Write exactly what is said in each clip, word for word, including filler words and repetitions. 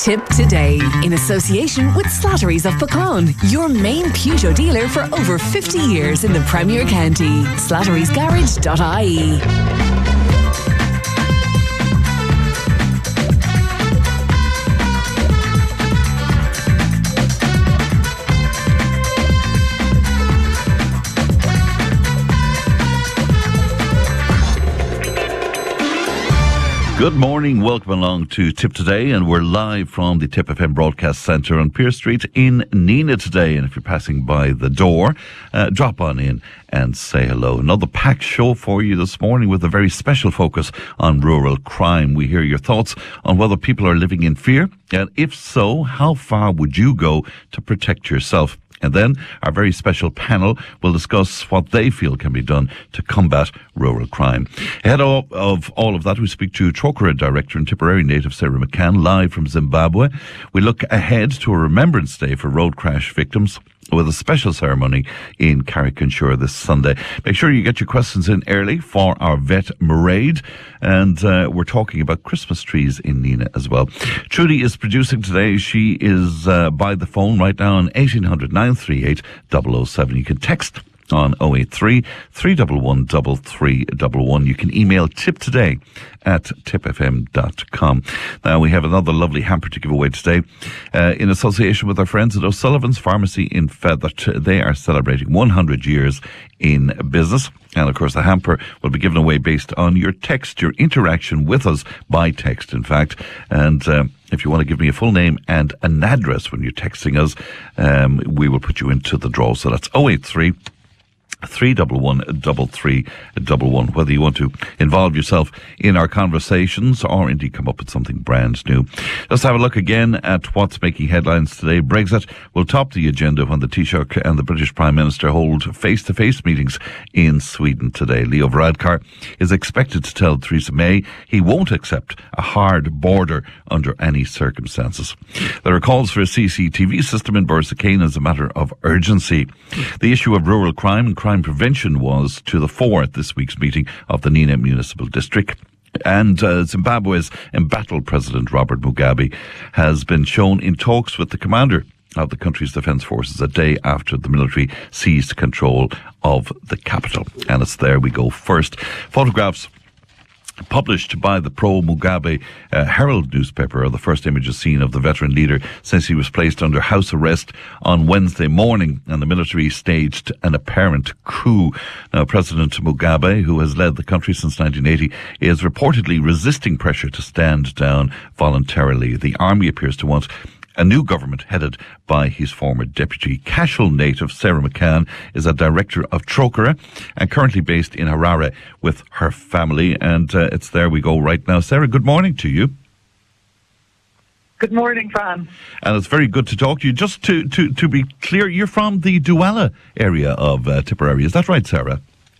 Tip today in association with Slattery's of Pecan, your main Peugeot dealer for over fifty years in the Premier County. slatterys garage dot I E. Good morning, welcome along to Tip Today, and we're live from the Tip F M Broadcast Centre on Pearse Street in Neenah today. And if you're passing by the door, uh, drop on in and say hello. Another packed show for you this morning with a very special focus on rural crime. We hear your thoughts on whether people are living in fear, and if so, how far would you go to protect yourself? And then our very special panel will discuss what they feel can be done to combat rural crime. Ahead of, of all of that, we speak to Trócaire Director and Tipperary native Sarah McCann, live from Zimbabwe. We look ahead to a Remembrance Day for road crash victims, with a special ceremony in Carrick-on-Suir this Sunday. Make sure you get your questions in early for our vet Mairead, and uh, we're talking about Christmas trees in Neenah as well. Trudy is producing today. She is uh, by the phone right now on eighteen hundred, nine three eight, double oh seven. You can text on oh eight three, three one one, three three one one. You can email tiptoday at tip f m dot com. Now, we have another lovely hamper to give away today uh, in association with our friends at O'Sullivan's Pharmacy in Fethard. They are celebrating one hundred years in business. And, of course, the hamper will be given away based on your text, your interaction with us by text, in fact. And uh, if you want to give me a full name and an address when you're texting us, um, we will put you into the draw. So that's oh eight three, three one one, three three one one. Whether you want to involve yourself in our conversations or indeed come up with something brand new. Let's have a look again at what's making headlines today. Brexit will top the agenda when the Taoiseach and the British Prime Minister hold face-to-face meetings in Sweden today. Leo Varadkar is expected to tell Theresa May he won't accept a hard border under any circumstances. There are calls for a C C T V system in Borrisokane as a matter of urgency. The issue of rural crime and crime Crime prevention was to the fore at this week's meeting of the Neenah Municipal District. And uh, Zimbabwe's embattled President Robert Mugabe has been shown in talks with the commander of the country's defence forces a day after the military seized control of the capital. And it's there we go first. Photographs published by the pro-Mugabe uh, Herald newspaper are the first images seen of the veteran leader since he was placed under house arrest on Wednesday morning, and the military staged an apparent coup. Now, President Mugabe, who has led the country since nineteen eighty, is reportedly resisting pressure to stand down voluntarily. The army appears to want a new government headed by his former deputy. Cashel native Sarah McCann is a director of Trócaire and currently based in Harare with her family. And uh, it's there we go right now. Sarah, good morning to you. Good morning, Fran. And it's very good to talk to you. Just to, to, to be clear, you're from the Douala area of uh, Tipperary. Is that right, Sarah?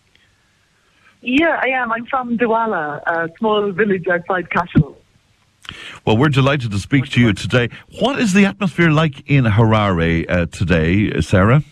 Yeah, I am. I'm from Douala, a small village outside Cashel. Well, we're delighted to speak to you today. What is the atmosphere like in Harare uh, today, Sarah?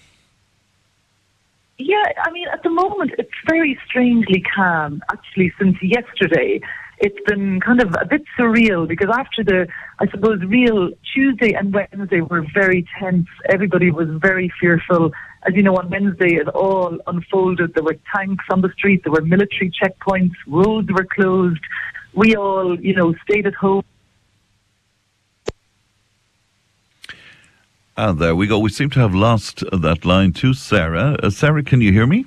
Yeah, I mean, at the moment, it's very strangely calm, actually, since yesterday. It's been kind of a bit surreal because after the, I suppose, real Tuesday and Wednesday were very tense. Everybody was very fearful. As you know, on Wednesday, it all unfolded. There were tanks on the street. There were military checkpoints. Roads were closed. We all, you know, stayed at home. And there we go. We seem to have lost that line to Sarah. Uh, Sarah, can you hear me?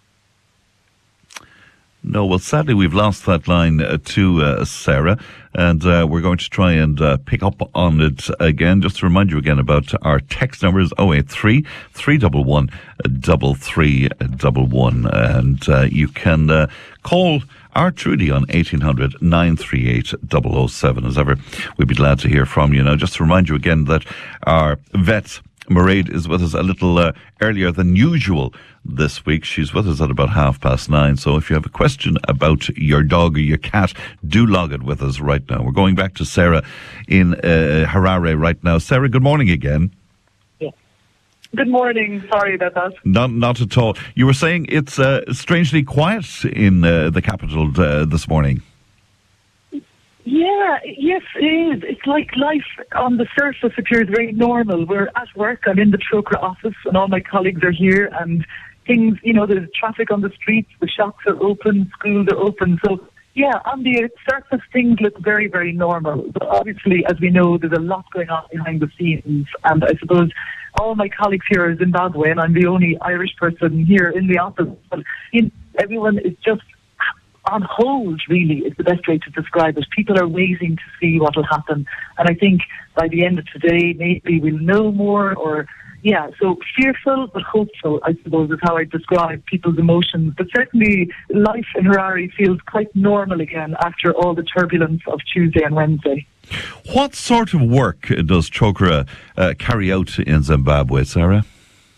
No, well, sadly, we've lost that line uh, to uh, Sarah, and uh, we're going to try and uh, pick up on it again. Just to remind you again about our text numbers, oh eight three, three one one, three three one one. And uh, you can uh, call our Trudy on eighteen hundred, nine three eight, double oh seven. As ever, we'd be glad to hear from you. Now, just to remind you again that our vet Mairead is with us a little uh, earlier than usual this week. She's with us at about half past nine. So if you have a question about your dog or your cat, do log it with us right now. We're going back to Sarah in uh, Harare right now. Sarah, good morning again. Yeah. Good morning. Sorry about that. Not, not at all. You were saying it's uh, strangely quiet in uh, the capital uh, this morning. Yeah, yes, it is. It's like life on the surface appears very normal. We're at work. I'm in the Trócaire office, and all my colleagues are here. And things, you know, there's traffic on the streets. The shops are open. Schools are open. So, yeah, on the surface, things look very, very normal. But obviously, as we know, there's a lot going on behind the scenes. And I suppose all my colleagues here are Zimbabwean. I'm the only Irish person here in the office. But you know, everyone is just on hold, really, is the best way to describe it. People are waiting to see what will happen. And I think by the end of today, maybe we'll know more or, yeah, so fearful but hopeful, I suppose, is how I describe people's emotions. But certainly life in Harare feels quite normal again after all the turbulence of Tuesday and Wednesday. What sort of work does Trócaire uh, carry out in Zimbabwe, Sarah?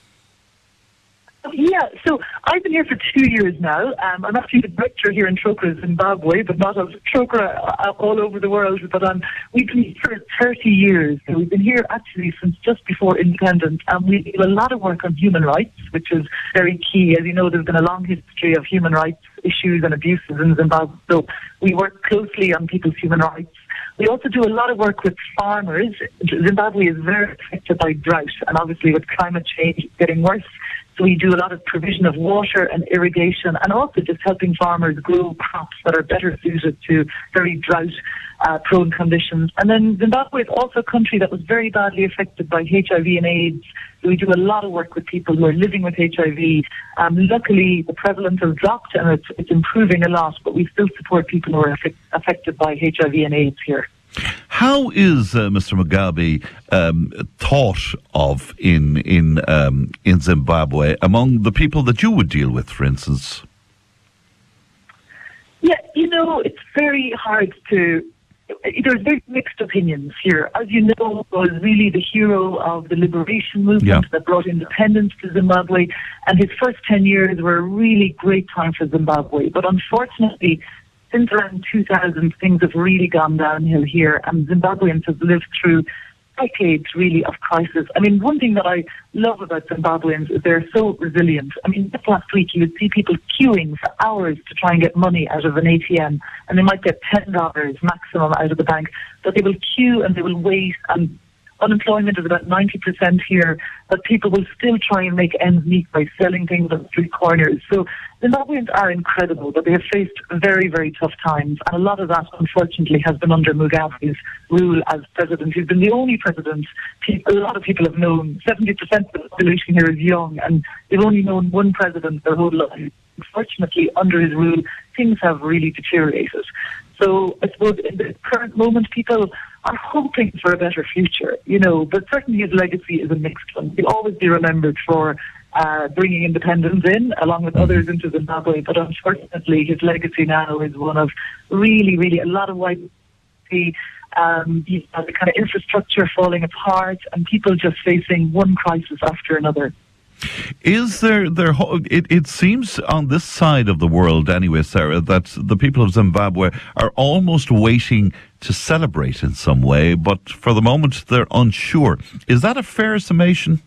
Yeah, so I've been here for two years now. Um, I'm actually the director here in Trócaire, Zimbabwe, but not of Trócaire all over the world. But um, we've been here for thirty years. So we've been here actually since just before independence, and we do a lot of work on human rights, which is very key. As you know, there's been a long history of human rights issues and abuses in Zimbabwe. So we work closely on people's human rights. We also do a lot of work with farmers. Zimbabwe is very affected by drought, and obviously with climate change getting worse. So we do a lot of provision of water and irrigation, and also just helping farmers grow crops that are better suited to very drought-prone uh, conditions. And then Zimbabwe is also a country that was very badly affected by H I V and AIDS. So we do a lot of work with people who are living with H I V. Um, luckily, the prevalence has dropped and it's, it's improving a lot, but we still support people who are affect, affected by H I V and AIDS here. How is uh, Mister Mugabe um, thought of in in um, in Zimbabwe among the people that you would deal with, for instance? Yeah, you know, it's very hard to. There's very mixed opinions here. As you know, he was really the hero of the liberation movement yeah. that brought independence to Zimbabwe, and his first ten years were a really great time for Zimbabwe. But unfortunately, since around two thousand, things have really gone downhill here, and Zimbabweans have lived through decades, really, of crisis. I mean, one thing that I love about Zimbabweans is they're so resilient. I mean, just last week you would see people queuing for hours to try and get money out of an A T M, and they might get ten dollars maximum out of the bank, but they will queue and they will wait, and unemployment is about ninety percent here, but people will still try and make ends meet by selling things on street corners. So Zimbabweans are incredible, but they have faced very, very tough times. And a lot of that, unfortunately, has been under Mugabe's rule as president. He's been the only president a lot of people have known. seventy percent of the population here is young, and they've only known one president their whole life. Unfortunately, under his rule, things have really deteriorated. So I suppose in the current moment, people are hoping for a better future, you know, but certainly his legacy is a mixed one. He'll always be remembered for uh, bringing independence in, along with others, into Zimbabwe, but unfortunately his legacy now is one of really, really a lot of white um, the kind of infrastructure falling apart and people just facing one crisis after another. Is there, there it, it seems on this side of the world anyway, Sarah, that the people of Zimbabwe are almost waiting to celebrate in some way, but for the moment they're unsure. Is that a fair summation?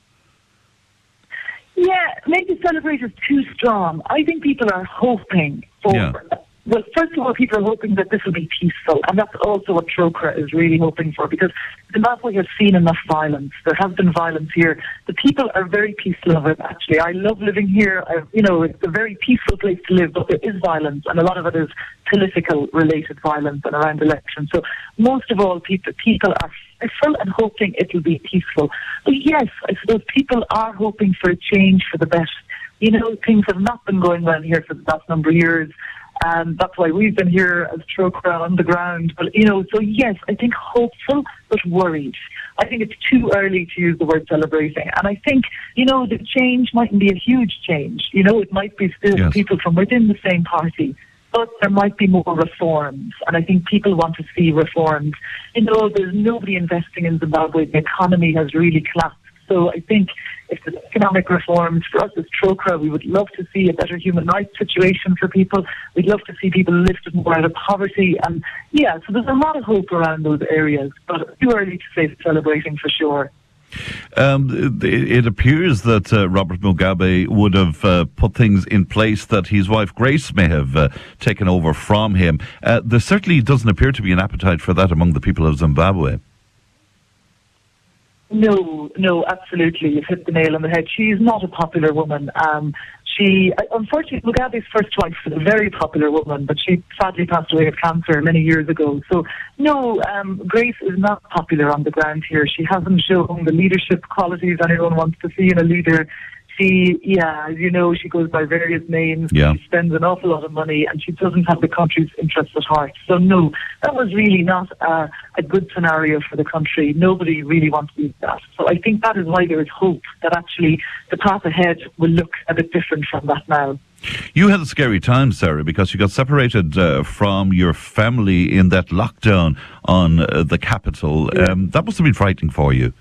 Yeah, maybe celebrate is too strong. I think people are hoping for... Yeah. Well, first of all, people are hoping that this will be peaceful, and that's also what Trócaire is really hoping for, because Zimbabwe has seen enough violence. There has been violence here. The people are very peace-loving, actually. I love living here. I, you know, it's a very peaceful place to live, but there is violence, and a lot of it is political-related violence and around elections. So most of all, people, people are fearful and hoping it will be peaceful. But yes, I suppose people are hoping for a change for the better. You know, things have not been going well here for the last number of years. And that's why we've been here as Trócaire on the ground. But, you know, so yes, I think hopeful, but worried. I think it's too early to use the word celebrating. And I think, you know, the change mightn't be a huge change. You know, it might be still yes. people from within the same party. But there might be more reforms. And I think people want to see reforms. You know, there's nobody investing in Zimbabwe. The economy has really collapsed. So I think if there's economic reforms, for us as Trócaire, we would love to see a better human rights situation for people. We'd love to see people lifted more out of poverty. And yeah, so there's a lot of hope around those areas, but too early to say celebrating for sure. Um, it, it appears that uh, Robert Mugabe would have uh, put things in place that his wife Grace may have uh, taken over from him. Uh, there certainly doesn't appear to be an appetite for that among the people of Zimbabwe. No, no, absolutely. You've hit the nail on the head. She's not a popular woman. Um, she, unfortunately, Mugabe's first wife was a very popular woman, but she sadly passed away of cancer many years ago. So, no, um, Grace is not popular on the ground here. She hasn't shown the leadership qualities anyone wants to see in a leader. She, yeah, as you know, she goes by various names. Yeah. She spends an awful lot of money, and she doesn't have the country's interests at heart. So, no, that was really not uh, a good scenario for the country. Nobody really wants to do that. So I think that is why there is hope that actually the path ahead will look a bit different from that now. You had a scary time, Sarah, because you got separated uh, from your family in that lockdown on uh, the capital. Yeah. Um, that must have been frightening for you.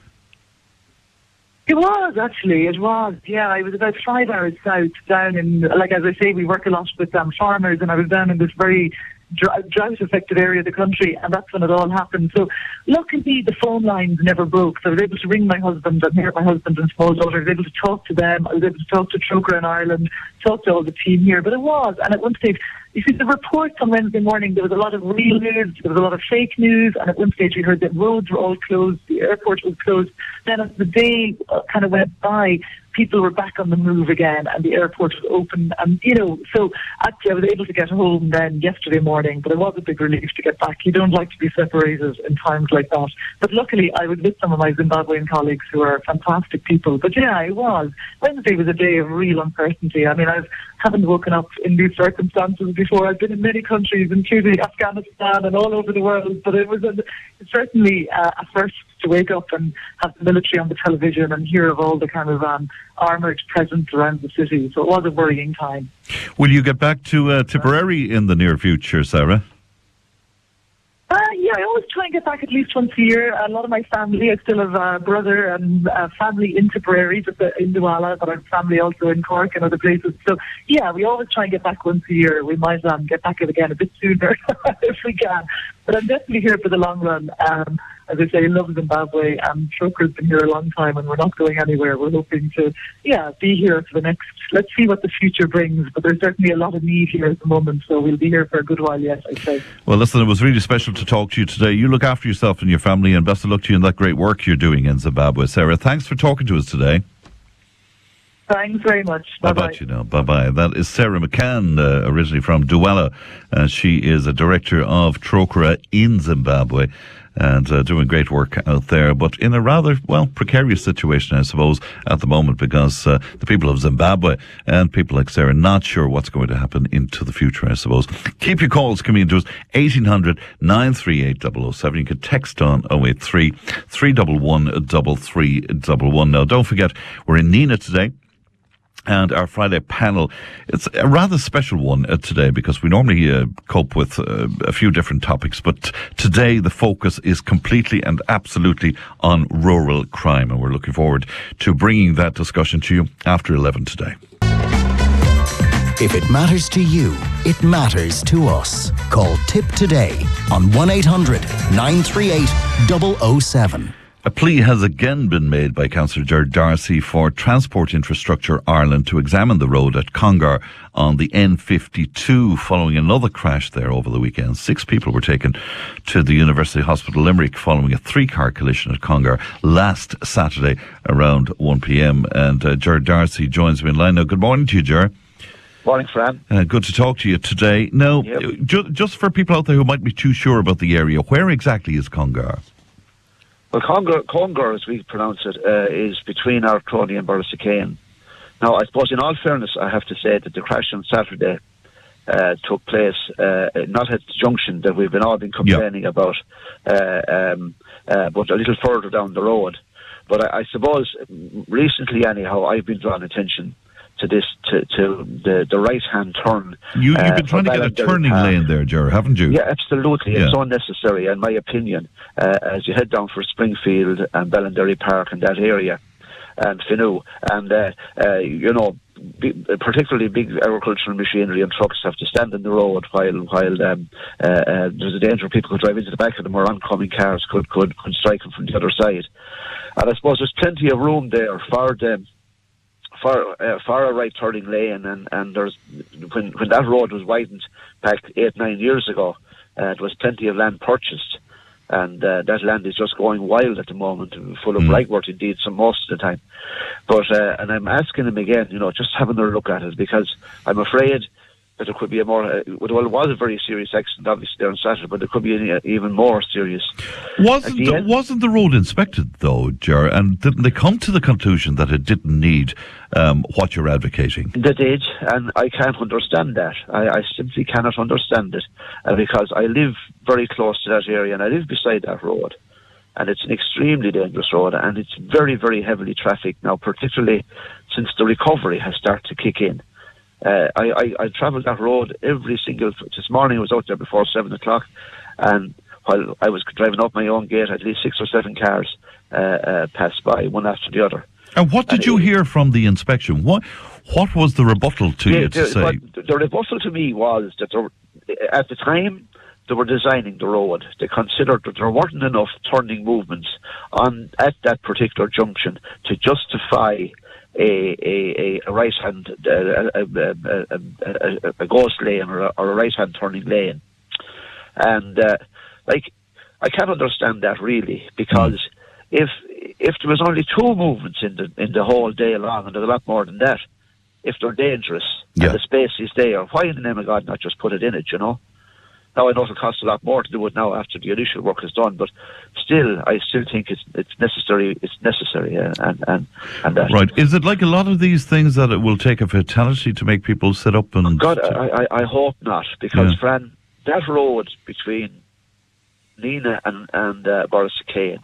It was, actually, it was. Yeah, I was about five hours south, down in, like as I say, we work a lot with um, farmers, and I was down in this very dr- drought-affected area of the country, and that's when it all happened. So, luckily, the phone lines never broke, so I was able to ring my husband and hear my husband and small daughter. I was able to talk to them. I was able to talk to Trócaire in Ireland, talk to all the team here. But it was, and at one stage, you see, the reports on Wednesday morning, there was a lot of real news, there was a lot of fake news, and at one stage we heard that roads were all closed, the airport was closed. Then as the day uh, kind of went by, people were back on the move again, and the airport was open. And, you know, so actually I was able to get home then yesterday morning, but it was a big relief to get back. You don't like to be separated in times like that. But luckily I was with some of my Zimbabwean colleagues who are fantastic people. But yeah, it was. Wednesday was a day of real uncertainty. I mean, I haven't woken up in these circumstances before. I've been in many countries, including Afghanistan and all over the world, but it was a, certainly uh, a first to wake up and have the military on the television and hear of all the kind of um, armoured presence around the city. So it was a worrying time. Will you get back to uh, Tipperary in the near future, Sarah? Uh, yeah, I always try and get back at least once a year. A lot of my family, I still have a brother and uh, family in Tipperary, just uh, in Douala, but I have family also in Cork and other places. So, yeah, we always try and get back once a year. We might um, get back again a bit sooner if we can. But I'm definitely here for the long run. Um, as I say, I love Zimbabwe. Um, Trócaire's been here a long time and we're not going anywhere. We're hoping to, yeah, be here for the next, let's see what the future brings. But there's certainly a lot of need here at the moment, so we'll be here for a good while yet, I'd say. Well, listen, it was really special to talk to you today. You look after yourself and your family, and best of luck to you in that great work you're doing in Zimbabwe. Sarah, thanks for talking to us today. Thanks very much. Bye-bye. Bye-bye, you know. Bye-bye. That is Sarah McCann, uh, originally from Douala. Uh, she is a director of Trócaire in Zimbabwe and uh, doing great work out there, but in a rather, well, precarious situation, I suppose, at the moment, because uh, the people of Zimbabwe and people like Sarah are not sure what's going to happen into the future, I suppose. Keep your calls coming into us, eighteen hundred, nine three eight, double oh seven. You can text on oh eight three, three one one, three three one one. Now, don't forget, we're in Nenagh today. And our Friday panel, it's a rather special one uh, today, because we normally uh, cope with uh, a few different topics. But today the focus is completely and absolutely on rural crime. And we're looking forward to bringing that discussion to you after eleven today. If it matters to you, it matters to us. Call Tip today on one eight hundred, nine three eight, double oh seven. A plea has again been made by Councillor Gerard Darcy for Transport Infrastructure Ireland to examine the road at Congar on the N fifty-two following another crash there over the weekend. Six people were taken to the University Hospital Limerick following a three-car collision at Congar last Saturday around one p.m. And uh, Gerard Darcy joins me in line now. Good morning to you, Gerard. Morning, Fran. Uh, good to talk to you today. Now, yep. ju- just for people out there who might be too sure about the area, where exactly is Congar? Well, Congar, Congar, as we pronounce it, uh, is between Ardcroney and Borrisokane. Now, I suppose in all fairness, I have to say that the crash on Saturday uh, took place uh, not at the junction that we've been all been complaining yep. about, uh, um, uh, but a little further down the road. But I, I suppose recently, anyhow, I've been drawing attention to this, to, to the, the right-hand turn. You, you've been uh, trying to get a turning Park. lane there, Ger, haven't you? Yeah, absolutely. Yeah. It's unnecessary, in my opinion, uh, as you head down for Springfield and Ballinderry Park and that area. and Finoo, and uh, uh, you know, big, particularly big agricultural machinery and trucks have to stand in the road while while um, uh, uh, there's a danger people could drive into the back of them, or oncoming cars could could, could strike them from the other side. And I suppose there's plenty of room there for them. For, uh, for a right turning lane, and, and there's when when that road was widened back eight nine years ago, uh, there was plenty of land purchased, and uh, that land is just going wild at the moment, full of mm. ragwort indeed, some most of the time. But uh, and I'm asking them again, you know, just have another look at it, because I'm afraid that there could be a more, uh, well, it was a very serious accident, obviously, there on Saturday, but there could be an even more serious. Wasn't the, end, wasn't the road inspected, though, Ger, and didn't they come to the conclusion that it didn't need um, what you're advocating? They did, and I can't understand that. I, I simply cannot understand it, uh, because I live very close to that area, and I live beside that road. And it's an extremely dangerous road, and it's very, very heavily trafficked now, particularly since the recovery has started to kick in. Uh, I, I, I travelled that road every single... This morning I was out there before seven o'clock, and while I was driving up my own gate, at least six or seven cars uh, uh, passed by, one after the other. And what did and you it, hear from the inspection? What what was the rebuttal to the, you to the, say? The, the rebuttal to me was that there, at the time they were designing the road, they considered that there weren't enough turning movements on at that particular junction to justify a a, a right hand a, a, a, a, a ghost lane or a, or a right hand turning lane, and uh, like I can't understand that really, because mm. if if there was only two movements in the in the whole day long, and there's a lot more than that, if they're dangerous yeah. and the space is there, why in the name of God not just put it in it, you know? Now I know it'll cost a lot more to do it now after the initial work is done, but still, I still think it's it's necessary. It's necessary, uh, and and and that. Right? Is it like a lot of these things that it will take a fatality to make people sit up and? God, I, I I hope not, because yeah. Fran, that road between Nina and and uh, Borrisokane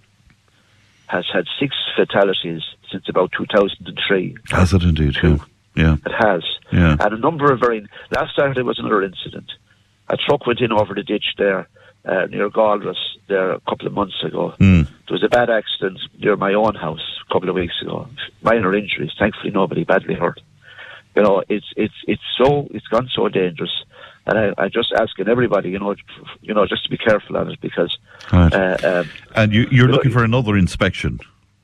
has had six fatalities since about two thousand three. Has it indeed? Yeah. yeah, it has. Yeah, and a number of very. Last Saturday was another incident. A truck went in over the ditch there uh, near Galdraith there a couple of months ago. Mm. There was a bad accident near my own house a couple of weeks ago. Minor injuries, thankfully nobody badly hurt. You know, it's it's it's so it's gone so dangerous, and I, I'm just asking everybody, you know, you know, just to be careful on it, because. Right. Uh, um, and you, you're you looking know, for another inspection.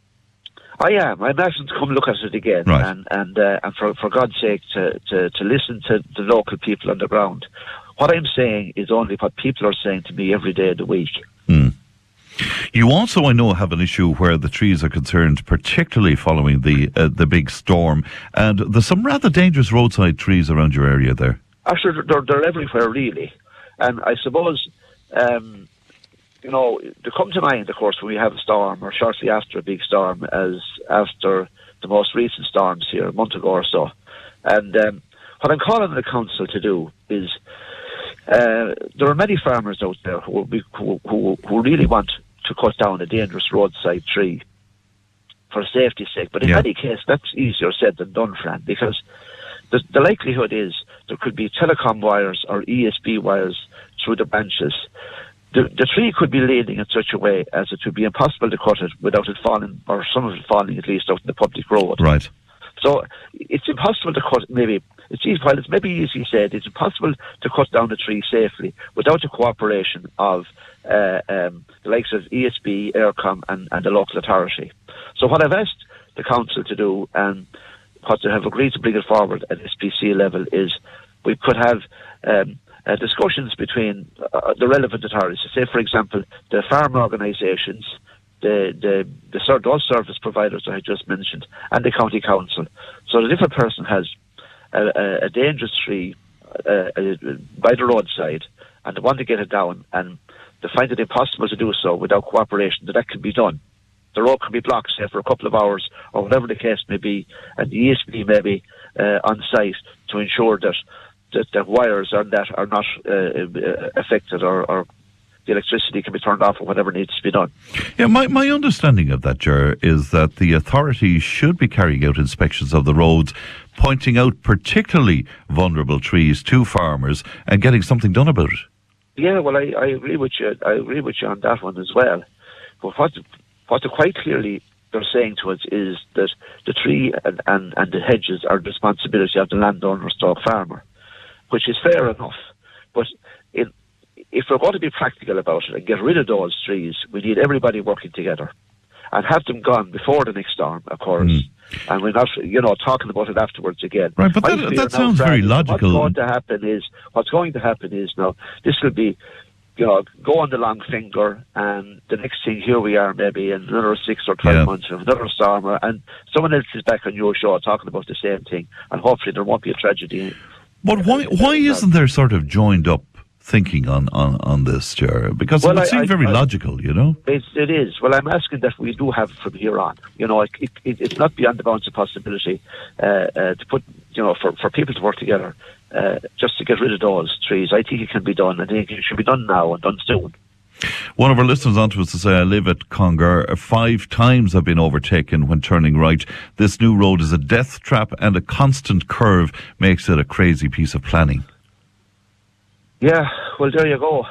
I am. I'm asking to come look at it again, right. and and uh, and for for God's sake to, to to listen to the local people on the ground. What I'm saying is only what people are saying to me every day of the week. Mm. You also, I know, have an issue where the trees are concerned, particularly following the uh, the big storm, and there's some rather dangerous roadside trees around your area there. Actually, they're, they're everywhere, really. And I suppose, um, you know, they come to mind, of course, when we have a storm, or shortly after a big storm, as after the most recent storms here, a month ago or so. And um, what I'm calling the council to do is, Uh, there are many farmers out there who, will be, who, who, who really want to cut down a dangerous roadside tree for safety's sake. But in yeah. any case, that's easier said than done, Fran, because the, the likelihood is there could be telecom wires or E S B wires through the branches. The, the tree could be leaning in such a way as it would be impossible to cut it without it falling, or some of it falling at least, out in the public road. Right. So it's impossible to cut, maybe, it's easy, while it's maybe easy said, it's impossible to cut down a tree safely without the cooperation of uh, um, the likes of E S B, Aircom and, and the local authority. So what I've asked the council to do, and what they have agreed to bring it forward at S P C level, is we could have um, uh, discussions between uh, the relevant authorities. Say, for example, the farm organisations, the the, the those service providers that I just mentioned, and the county council. So that if a person has a, a, a dangerous tree uh, by the roadside and they want to get it down, and they find it impossible to do so without cooperation, that that can be done. The road can be blocked, say, for a couple of hours, or whatever the case may be, and the E S B may be uh, on site to ensure that that, that wires are that are not uh, affected, or, or the electricity can be turned off, or whatever needs to be done. Yeah, my, my understanding of that, Ger, is that the authorities should be carrying out inspections of the roads, pointing out particularly vulnerable trees to farmers and getting something done about it. Yeah, well, I, I agree with you. I agree with you on that one as well. But what what they quite clearly they're saying to us is that the tree and, and, and the hedges are the responsibility of the landowner stroke farmer, which is fair enough. But in, if we're going to be practical about it and get rid of those trees, we need everybody working together and have them gone before the next storm occurs. Mm. And we're not, you know, talking about it afterwards again. Right, but that, that sounds now, very logical. What's going to happen is, what's going to happen is now, this will be, you know, go on the long finger, and the next thing, here we are maybe in another six or twelve yeah. months, another storm, and someone else is back on your show talking about the same thing, and hopefully there won't be a tragedy. But why why isn't there sort of joined up thinking on, on, on this, Ger? Because well, it would I, seem I, very I, logical, you know? It, it is. Well, I'm asking that we do have from here on. You know, it, it, it's not beyond the bounds of possibility uh, uh, to put, you know, for, for people to work together uh, just to get rid of those trees. I think it can be done. I think it should be done now and done soon. One of our listeners on to us to say, I live at Conger. Five times I've been overtaken when turning right. This new road is a death trap, and a constant curve makes it a crazy piece of planning. Yeah, well, there you go.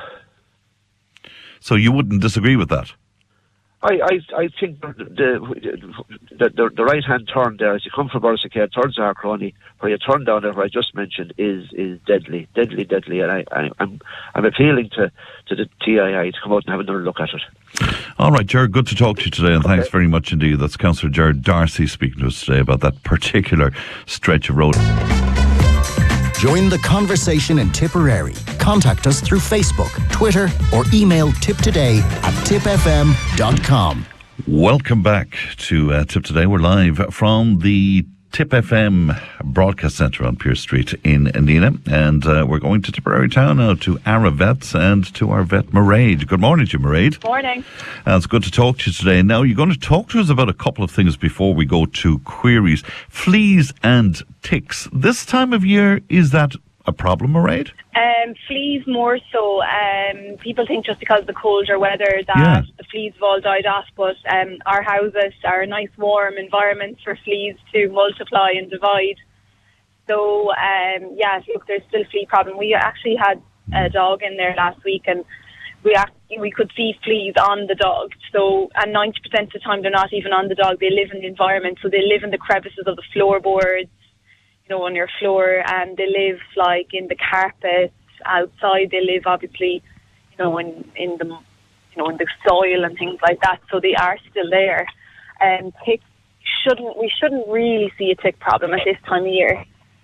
So you wouldn't disagree with that? I, I, I think the the, the, the, the right-hand turn there, as you come from Borrisacare towards Harcrony, where you turn down there, where I just mentioned, is is deadly, deadly, deadly. And I, I, I'm I'm appealing to, to the T I I to come out and have another look at it. All right, Gerard, good to talk to you today, and okay. thanks very much indeed. That's Councillor Gerard Darcy speaking to us today about that particular stretch of road. Join the conversation in Tipperary. Contact us through Facebook, Twitter, or email tiptoday at tip f m dot com. Welcome back to uh, Tip Today. We're live from the Tip F M Broadcast Centre on Pearse Street in Nenagh, and uh, we're going to Tipperary Town now to Ara Vets and to our vet Mairead. Good morning to you, Mairead. Morning. Uh, it's good to talk to you today. Now, you're going to talk to us about a couple of things before we go to queries. Fleas and ticks. This time of year, is that a problem, Mairead? Um, fleas more so. Um, people think just because of the colder weather that yeah. the fleas have all died off, but um, our houses are a nice warm environment for fleas to multiply and divide. So, um, yeah, look, there's still a flea problem. We actually had a dog in there last week, and we act- we could see fleas on the dog. So, and ninety percent of the time they're not even on the dog. They live in the environment, so they live in the crevices of the floorboards, you know, on your floor, and they live like in the carpet outside. They live obviously, you know, in in the you know in the soil and things like that. So they are still there. And ticks shouldn't we shouldn't really see a tick problem at this time of year.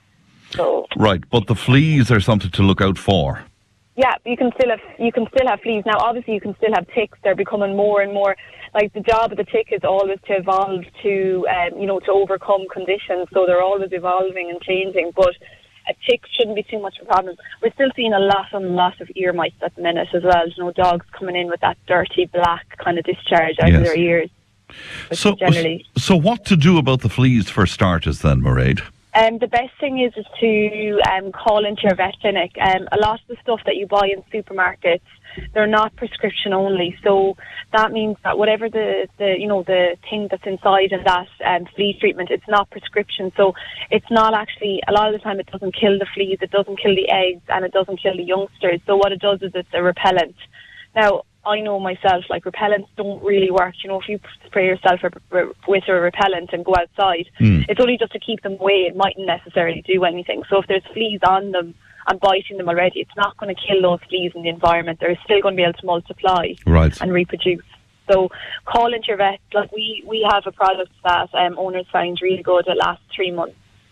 So right, but the fleas are something to look out for. Yeah, you can still have you can still have fleas. Now, obviously, you can still have ticks. They're becoming more and more. Like, the job of the tick is always to evolve to, um, you know, to overcome conditions. So they're always evolving and changing. But a tick shouldn't be too much of a problem. We're still seeing a lot and a lot of ear mites at the minute as well. You know, dogs coming in with that dirty black kind of discharge out yes. of their ears. So, generally, so what to do about the fleas for starters then, Mairead? Um, the best thing is, is to um, call into your vet clinic. Um, a lot of the stuff that you buy in supermarkets, they're not prescription only. So that means that whatever the, the you know the thing that's inside of that um, flea treatment, it's not prescription. So it's not actually, a lot of the time it doesn't kill the fleas, it doesn't kill the eggs, and it doesn't kill the youngsters. So what it does is it's a repellent. Now, I know myself, like, repellents don't really work. You know, if you spray yourself with a repellent and go outside, mm. it's only just to keep them away. It mightn't necessarily do anything. So if there's fleas on them and biting them already, it's not going to kill those fleas in the environment. They're still going to be able to multiply right. and reproduce. So call into your vet. Like, we, we have a product that um, owners find really good. It lasts three months.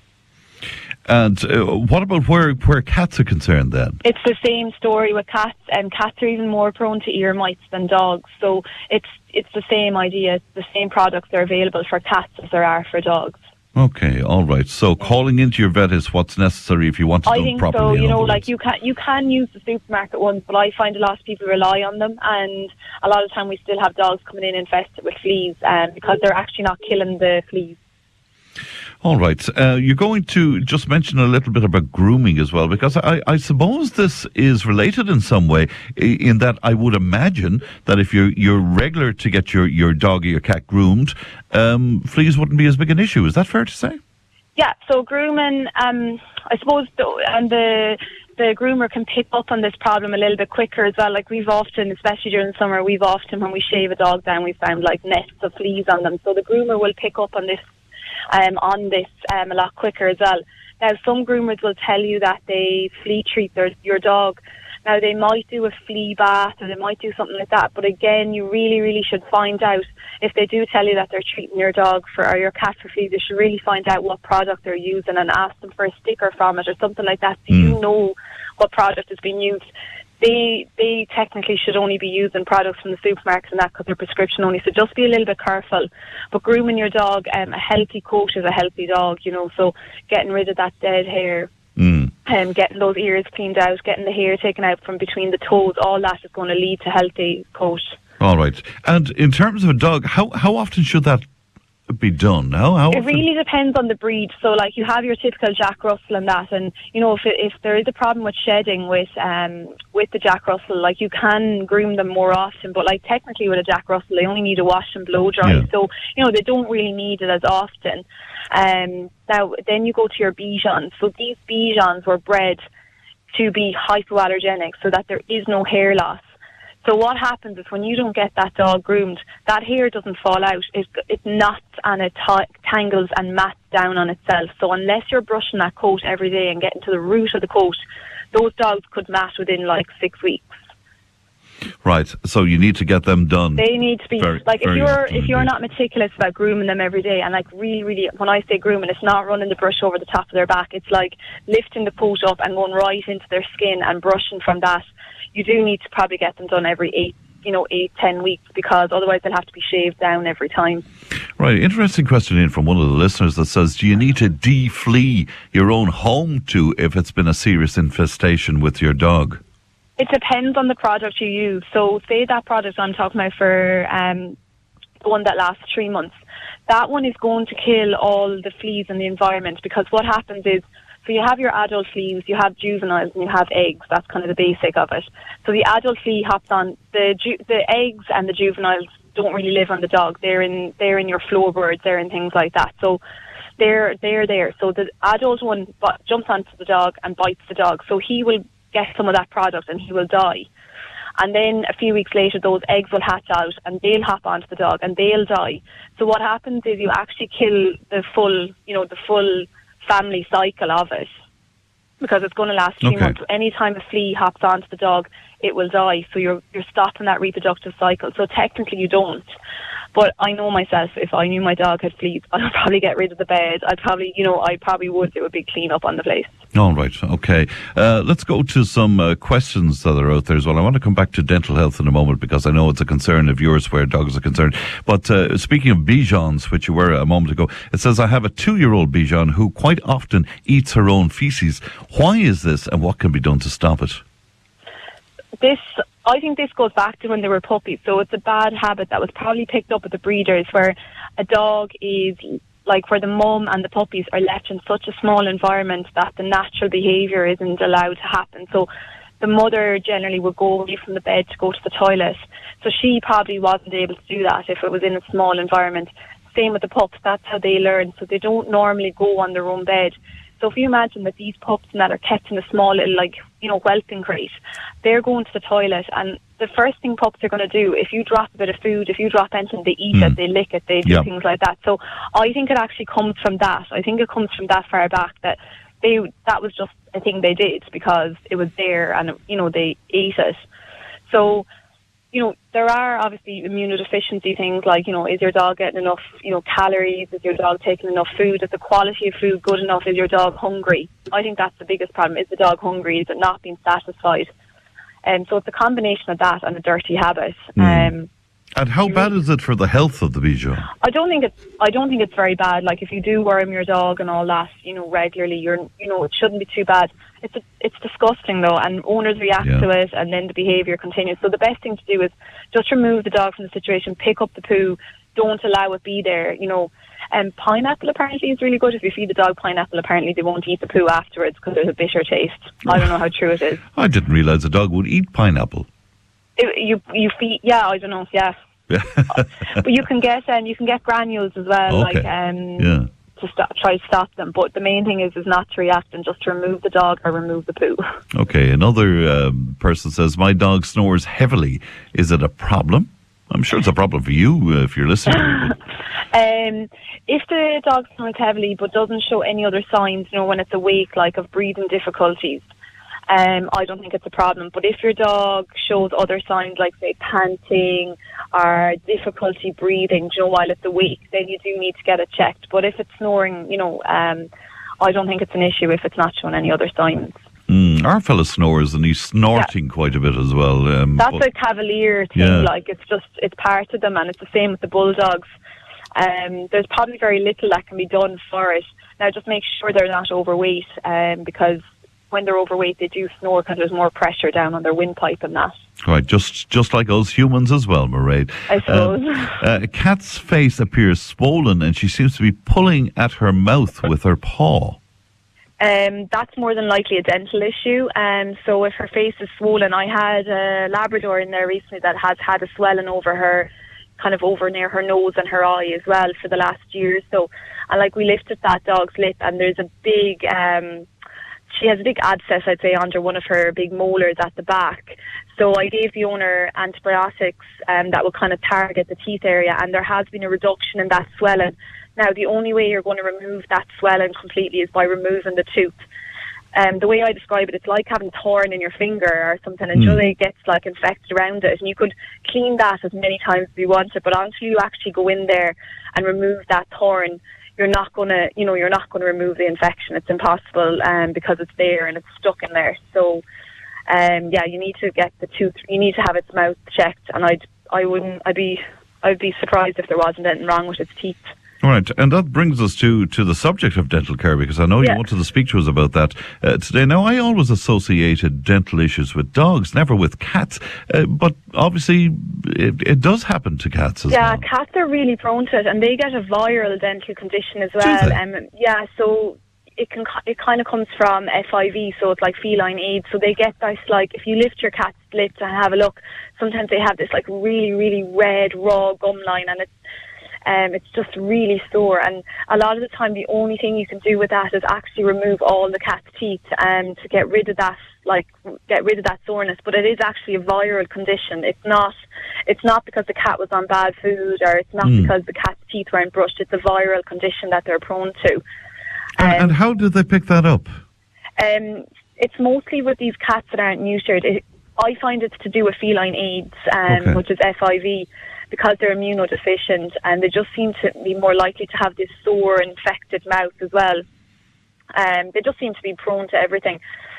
And uh, what about where where cats are concerned then? It's the same story with cats, and cats are even more prone to ear mites than dogs. So it's it's the same idea. It's the same products are available for cats as there are for dogs. Okay, all right. So calling into your vet is what's necessary if you want to do it properly. I think so. You know, like, you can you can use the supermarket ones, but I find a lot of people rely on them, and a lot of the time we still have dogs coming in infested with fleas, um, because they're actually not killing the fleas. All right. Uh, you're going to just mention a little bit about grooming as well, because I, I suppose this is related in some way, in that I would imagine that if you're, you're regular to get your, your dog or your cat groomed, um, fleas wouldn't be as big an issue. Is that fair to say? Yeah, so grooming, um, I suppose, the, and the the groomer can pick up on this problem a little bit quicker as well. Like we've often, especially during the summer, we've often, when we shave a dog down, we've found like nets of fleas on them. So the groomer will pick up on this, um, on this um, a lot quicker as well. Now, some groomers will tell you that they flea treat their, your dog. Now, they might do a flea bath or they might do something like that. But again, you really, really should find out, if they do tell you that they're treating your dog for or your cat for fleas, you should really find out what product they're using and ask them for a sticker from it or something like that, so mm. you know what product is being used. They they technically should only be using products from the supermarkets and that because they're prescription only, so just be a little bit careful. But grooming your dog, um, a healthy coat is a healthy dog, you know, so getting rid of that dead hair, mm. um, getting those ears cleaned out, getting the hair taken out from between the toes, all that is going to lead to healthy coat. All right. And in terms of a dog, how how often should that be done? How, how it often? really depends on the breed. So, like, you have your typical Jack Russell and that, and you know, if it, if there is a problem with shedding with um with the Jack Russell, like, you can groom them more often. But like, technically with a Jack Russell, they only need a wash and blow dry. Yeah. So you know, they don't really need it as often. Um, now then you go to your Bijans. So these Bijans were bred to be hypoallergenic, so that there is no hair loss. So what happens is when you don't get that dog groomed, that hair doesn't fall out. It, it knots and it t- tangles and mats down on itself. So unless you're brushing that coat every day and getting to the root of the coat, those dogs could mat within like six weeks. Right. So you need to get them done. They need to be very, like if very you're often if you're indeed. not meticulous about grooming them every day, and like really, really, when I say grooming, it's not running the brush over the top of their back. It's like lifting the coat up and going right into their skin and brushing from that. You do need to probably get them done every eight, you know, eight, ten weeks, because otherwise they'll have to be shaved down every time. Right. Interesting question in from one of the listeners that says, do you need to de-flea your own home too if it's been a serious infestation with your dog? It depends on the product you use. So say that product I'm talking about for um, the one that lasts three months. That one is going to kill all the fleas in the environment, because what happens is, so you have your adult fleas, you have juveniles, and you have eggs. That's kind of the basic of it. So the adult flea hops on, the ju- the eggs and the juveniles don't really live on the dog. They're in they're in your floorboards, they're in things like that. So they're they're there. So the adult one b- jumps onto the dog and bites the dog. So he will get some of that product and he will die. And then a few weeks later, those eggs will hatch out and they'll hop onto the dog and they'll die. So what happens is you actually kill the full, you know, the full family cycle of it, because it's going to last three okay. months. Anytime a flea hops onto the dog, it will die. So you're you're stopping that reproductive cycle. So technically you don't. But I know myself, if I knew my dog had fleas, I'd probably get rid of the bed. I'd probably, you know, I probably would do a big clean up on the place. All right, okay. Uh, let's go to some uh, questions that are out there as well. I want to come back to dental health in a moment, because I know it's a concern of yours where dogs are concerned. But uh, speaking of Bijans, which you were a moment ago, it says, I have a two-year-old Bijan who quite often eats her own feces. Why is this, and what can be done to stop it? This, I think this goes back to when they were puppies. So it's a bad habit that was probably picked up with the breeders, where a dog is, like, where the mum and the puppies are left in such a small environment that the natural behaviour isn't allowed to happen. So the mother generally would go away from the bed to go to the toilet. So she probably wasn't able to do that if it was in a small environment. Same with the pups, that's how they learn. So they don't normally go on their own bed. So if you imagine that these pups that are kept in a small little, like, you know, whelping crate, they're going to the toilet, and the first thing pups are going to do, if you drop a bit of food, if you drop anything, they eat mm. it, they lick it, they do yep. things like that. So I think it actually comes from that. I think it comes from that far back, that they that was just a thing they did because it was there and, you know, they ate it. So, you know, there are obviously immunodeficiency things like, you know, is your dog getting enough, you know, calories? Is your dog taking enough food? Is the quality of food good enough? Is your dog hungry? I think that's the biggest problem. Is the dog hungry? Is it not being satisfied? And um, so it's a combination of that and a dirty habit. Mm. Um, and how bad is it for the health of the Bijan? I don't think it's. I don't think it's very bad. Like, if you do worm your dog and all that, you know, regularly, you're, you know, it shouldn't be too bad. It's a, it's disgusting though, and owners react yeah. to it, and then the behaviour continues. So the best thing to do is just remove the dog from the situation, pick up the poo, don't allow it be there. You know, and um, pineapple apparently is really good. If you feed the dog pineapple, apparently they won't eat the poo afterwards because there's a bitter taste. I don't know how true it is. I didn't realise a dog would eat pineapple. It, you you feed, yeah, I don't know, yeah. But you can get um, you can get granules as well, okay. like um, yeah. to stop, try to stop them. But the main thing is is not to react and just to remove the dog or remove the poo. Okay, another um, person says, my dog snores heavily. Is it a problem? I'm sure it's a problem for you uh, if you're listening. um, if the dog snores heavily but doesn't show any other signs, you know, when it's awake, like of breathing difficulties, um, I don't think it's a problem. But if your dog shows other signs, like say panting or difficulty breathing, you know, while it's awake, then you do need to get it checked. But if it's snoring, you know, um, I don't think it's an issue if it's not showing any other signs. Mm, our fella snores and he's snorting yeah. quite a bit as well. Um, That's a Cavalier thing, yeah. like it's just, it's part of them, and it's the same with the bulldogs. Um, there's probably very little that can be done for it. Now just make sure they're not overweight, um, because when they're overweight they do snore because there's more pressure down on their windpipe and that. Right, just just like us humans as well, Mairead. I suppose. Um, uh, a cat's face appears swollen and she seems to be pulling at her mouth with her paw. Um, that's more than likely a dental issue. Um, so if her face is swollen, I had a Labrador in there recently that has had a swelling over her, kind of over near her nose and her eye as well for the last year or so. And like we lifted that dog's lip and there's a big, um, she has a big abscess, I'd say, under one of her big molars at the back. So I gave the owner antibiotics um, that will kind of target the teeth area, and there has been a reduction in that swelling. Now, the only way you're going to remove that swelling completely is by removing the tooth. Um, the way I describe it, it's like having thorn in your finger or something, and mm. it gets like infected around it. And you could clean that as many times as you wanted, but until you actually go in there and remove that thorn, you're not going to, you know, you're not going to remove the infection. It's impossible um, because it's there and it's stuck in there. So, um, yeah, you need to get the tooth. You need to have its mouth checked, and I'd, I wouldn't, I'd be, I'd be surprised if there wasn't anything wrong with its teeth. All right, and that brings us to, to the subject of dental care, because I know you yeah. wanted to speak to us about that uh, today. Now, I always associated dental issues with dogs, never with cats, uh, but obviously it, it does happen to cats as yeah, well. Yeah, cats are really prone to it, and they get a viral dental condition as well. Um, yeah, so it can it kind of comes from F I V, so it's like feline AIDS. So they get this, like, if you lift your cat's lips and have a look, sometimes they have this like really, really red, raw gum line, and it's Um, it's just really sore, and a lot of the time the only thing you can do with that is actually remove all the cat's teeth um, to get rid of that, like get rid of that soreness. But it is actually a viral condition. It's not, it's not because the cat was on bad food, or it's not mm. because the cat's teeth weren't brushed. It's a viral condition that they're prone to. Um, and, and how did they pick that up? Um, it's mostly with these cats that aren't neutered. It, I find it's to do with feline AIDS, um, okay. which is F I V. Because they're immunodeficient, and they just seem to be more likely to have this sore, infected mouth as well. Um, they just seem to be prone to everything.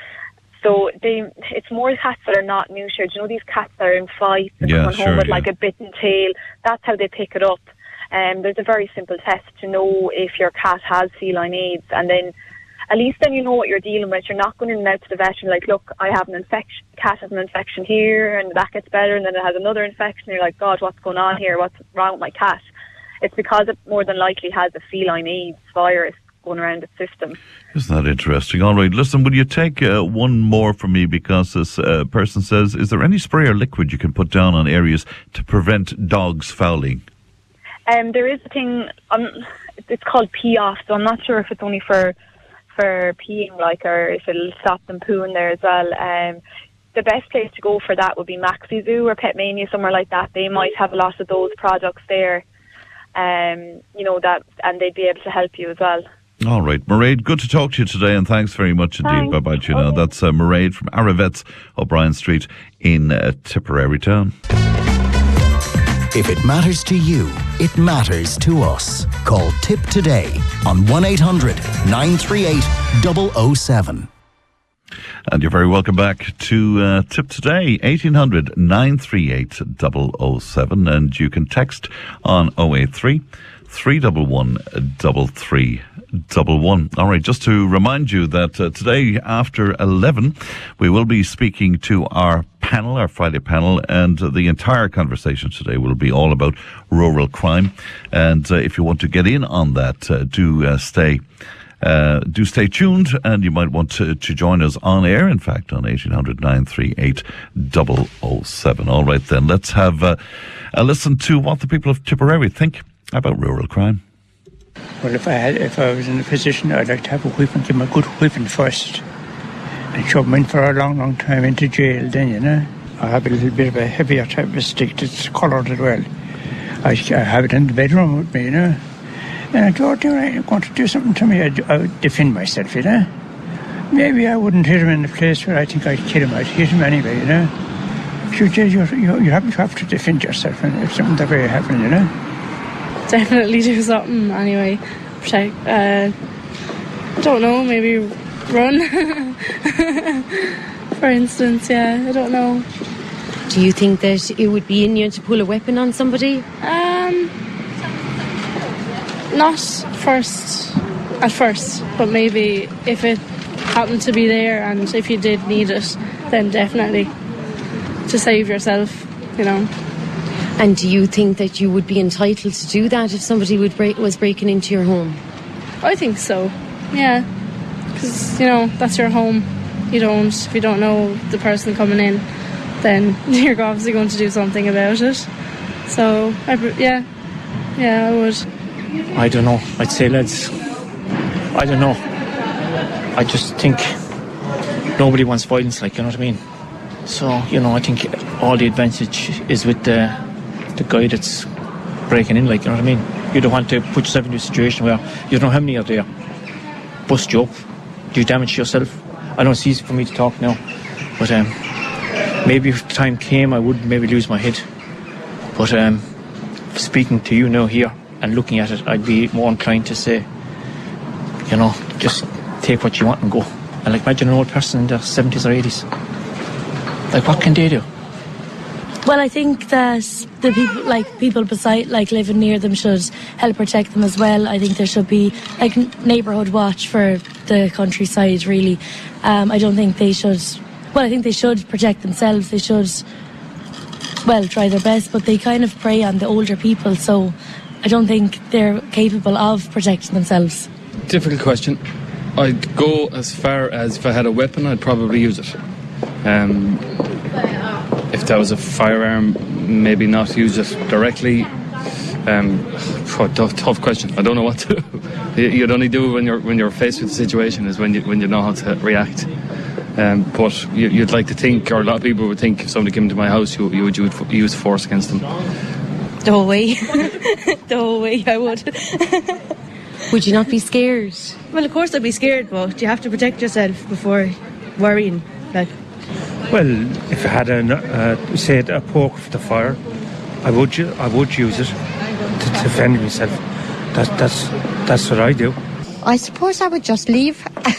So they, it's more cats that are not neutered. You know, these cats that are in fights and yeah, coming sure, home with yeah. like a bitten tail. That's how they pick it up. Um, there's a very simple test to know if your cat has feline AIDS, and then at least then you know what you're dealing with. You're not going in and out to the vet and like, look, I have an infection, cat has an infection here, and that gets better, and then it has another infection. You're like, God, what's going on here? What's wrong with my cat? It's because it more than likely has a feline AIDS virus going around its system. Isn't that interesting? All right, listen, will you take uh, one more from me, because this uh, person says, is there any spray or liquid you can put down on areas to prevent dogs fouling? Um, there is a thing, um, it's called pee off, so I'm not sure if it's only for for peeing, like, or if it'll stop them pooing there as well. Um, the best place to go for that would be Maxi Zoo or Pet Mania, somewhere like that. They might have a lot of those products there, um, you know, that, and they'd be able to help you as well. All right, Mairead, good to talk to you today, and thanks very much indeed. Bye bye to you now. That's uh, Mairead from Aravets, O'Brien Street in uh, Tipperary Town. If it matters to you, it matters to us. Call Tip today on one eight hundred nine three eight double oh seven. And you're very welcome back to uh, Tip Today, eighteen hundred nine three eight double oh seven. And you can text on oh eight three, three one one, three three one one. All right, just to remind you that uh, today after eleven, we will be speaking to our panel, our Friday panel, and uh, the entire conversation today will be all about rural crime. And uh, if you want to get in on that, uh, do uh, stay Uh, do stay tuned, and you might want to, to join us on air, in fact, on eighteen hundred nine three eight double oh seven. All right, then, let's have uh, a listen to what the people of Tipperary think about rural crime. Well, if I had, if I was in a position, I'd like to have a whipping, give him a good whipping first, and shove him in for a long, long time into jail. Then, you know, I have a little bit of a heavier type of stick that's coloured as well. I, I have it in the bedroom with me, you know. And I thought, you know, you're going to do something to me, I'd, I would defend myself, you know. Maybe I wouldn't hit him in the place where I think I'd kill him. I'd hit him anyway, you know. You, you, you, you have, you have to defend yourself, and if something that way happens, you know. Definitely do something anyway. Protect. Uh, I don't know. Maybe run. For instance, yeah. I don't know. Do you think that it would be in you to pull a weapon on somebody? Um, not first. At first, but maybe if it happened to be there, and if you did need it, then definitely to save yourself. You know. And do you think that you would be entitled to do that if somebody would break, was breaking into your home? I think so, yeah. Because, you know, that's your home. You don't, if you don't know the person coming in, then you're obviously going to do something about it. So, I, yeah, yeah, I would. I don't know. I'd say, lads, I don't know. I just think nobody wants violence, like, you know what I mean? So, you know, I think all the advantage is with the the guy that's breaking in, like, you know what I mean? You don't want to put yourself into a situation where you don't know how many are there. Bust you up. Do you damage yourself? I know it's easy for me to talk now, but um, maybe if the time came, I would maybe lose my head. But um, speaking to you now here and looking at it, I'd be more inclined to say, you know, just take what you want and go. And like, imagine an old person in their seventies or eighties. Like, what can they do? Well, I think that the people, like people beside, like living near them, should help protect them as well. I think there should be like neighbourhood watch for the countryside. Really, um, I don't think they should. Well, I think they should protect themselves. They should, well, try their best, but they kind of prey on the older people. So, I don't think they're capable of protecting themselves. Difficult question. I'd go as far as if I had a weapon, I'd probably use it. Um, if that was a firearm, maybe not use it directly. Um, oh, tough, tough question. I don't know what to do. You'd only do it when you're when you're faced with the situation, is when you when you know how to react. Um, but you, you'd like to think, or a lot of people would think, if somebody came to my house, you, you would you would use force against them. The whole way, the whole way, I would. Would you not be scared? Well, of course I'd be scared, but you have to protect yourself before worrying. Like. Well, if I had a, uh, say, a poke for the fire, I would, I would use it to defend myself. That, that's, that's what I do. I suppose I would just leave.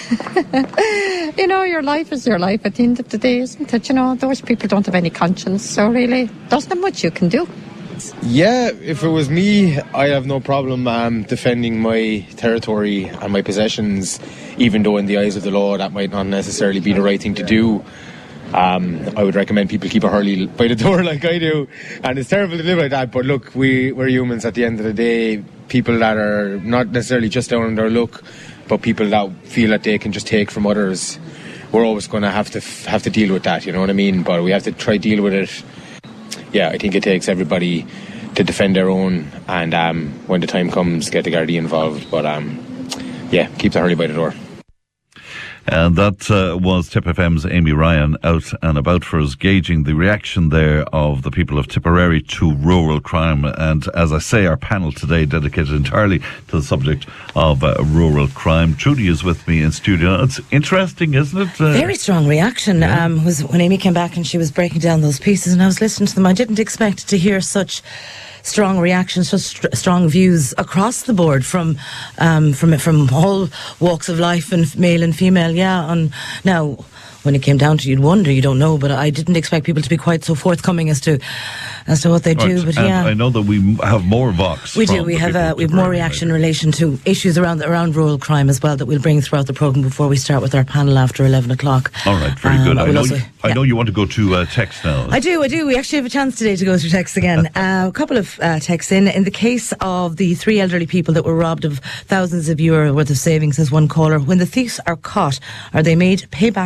You know, your life is your life at the end of the day, isn't it? You know, those people don't have any conscience, so really, there's not much you can do. Yeah, if it was me, I have no problem um, defending my territory and my possessions, even though in the eyes of the law that might not necessarily be the right thing to do. Um, I would recommend people keep a Hurley by the door like I do, and it's terrible to live like that, but look, we, we're humans at the end of the day. People that are not necessarily just down on their luck, but people that feel that they can just take from others, we're always going to have to f- have to deal with that, you know what I mean? But we have to try deal with it. Yeah, I think it takes everybody to defend their own, and um, when the time comes, get the Gardaí involved. But um, yeah, keep the Hurley by the door. And that uh, was Tip F M's Amy Ryan out and about for us, gauging the reaction there of the people of Tipperary to rural crime. And as I say, our panel today dedicated entirely to the subject of uh, rural crime. Trudy is with me in studio. It's interesting, isn't it? Uh, Very strong reaction yeah. um, was when Amy came back and she was breaking down those pieces, and I was listening to them. I didn't expect to hear such strong reactions, such st- strong views across the board from um, from from all walks of life, and male and female. Yeah, and now when it came down to, you'd wonder, you don't know, but I didn't expect people to be quite so forthcoming as to as to what they right. do. But and yeah, I know that we have more vox. We do. We have uh, we have more reaction in relation to issues around around rural crime as well that we'll bring throughout the programme before we start with our panel after eleven o'clock. All right, very um, good. I, I know. Also, you, I yeah. know you want to go to uh, text now. I do. I do. We actually have a chance today to go through text again. uh, a couple of uh, texts in. In the case of the three elderly people that were robbed of thousands of euro worth of savings, as one caller, when the thieves are caught, are they made pay back the money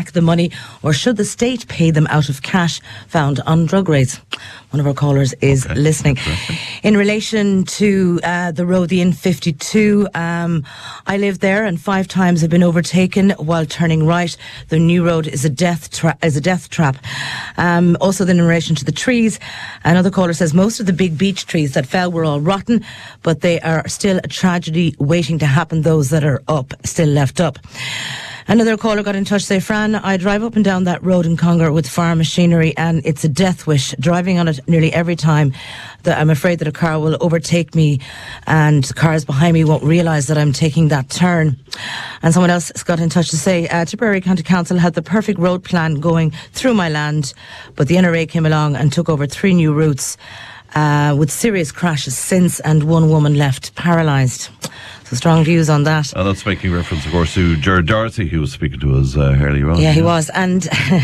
money, or should the state pay them out of cash found on drug raids? One of our callers is okay. listening. In relation to uh, the road, the N fifty-two, um, I live there and five times have been overtaken while turning right. The new road is a death tra- is a death trap. Um, also, then in relation to the trees, another caller says most of the big beech trees that fell were all rotten, but they are still a tragedy waiting to happen. Those that are up, still left up. Another caller got in touch, say, Fran, I drive up and down that road in Conger with farm machinery and it's a death wish. Driving on it nearly every time, that I'm afraid that a car will overtake me and the cars behind me won't realise that I'm taking that turn. And someone else got in touch to say, uh, Tipperary County Council had the perfect road plan going through my land, but the N R A came along and took over three new routes uh, with serious crashes since, and one woman left paralysed. So strong views on that. And that's making reference, of course, to Ger Darcy, who was speaking to us uh, earlier on. Yeah, he was. And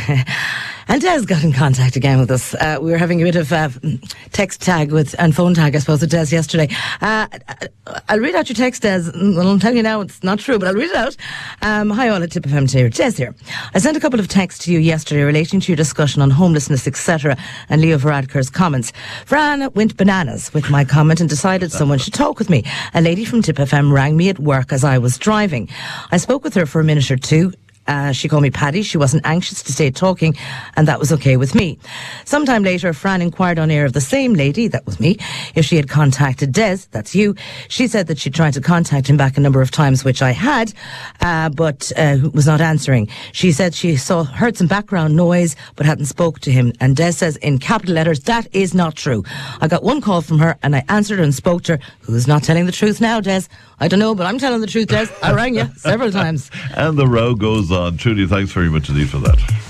and Des got in contact again with us. Uh, we were having a bit of uh, text tag with and phone tag, I suppose, with Des yesterday. Uh, I'll read out your text, Des. I'll tell you now it's not true, but I'll read it out. Um, hi all at Tip F M here. Des here. I sent a couple of texts to you yesterday relating to your discussion on homelessness, et cetera, and Leo Varadkar's comments. Fran went bananas with my comment and decided someone should talk with me. A lady from Tip F M rang me at work as I was driving. I spoke with her for a minute or two. Uh, she called me Paddy. She wasn't anxious to stay talking, and that was okay with me. Sometime later, Fran inquired on air of the same lady, that was me, if she had contacted Des, that's you. She said that she'd tried to contact him back a number of times, which I had, uh, but uh, was not answering. She said she saw heard some background noise, but hadn't spoke to him. And Des says in capital letters, that is not true. I got one call from her, and I answered her and spoke to her. Who's not telling the truth now, Des? I don't know, but I'm telling the truth, Des. I rang you several times. And the row goes on. Trudy, thanks very much indeed for that.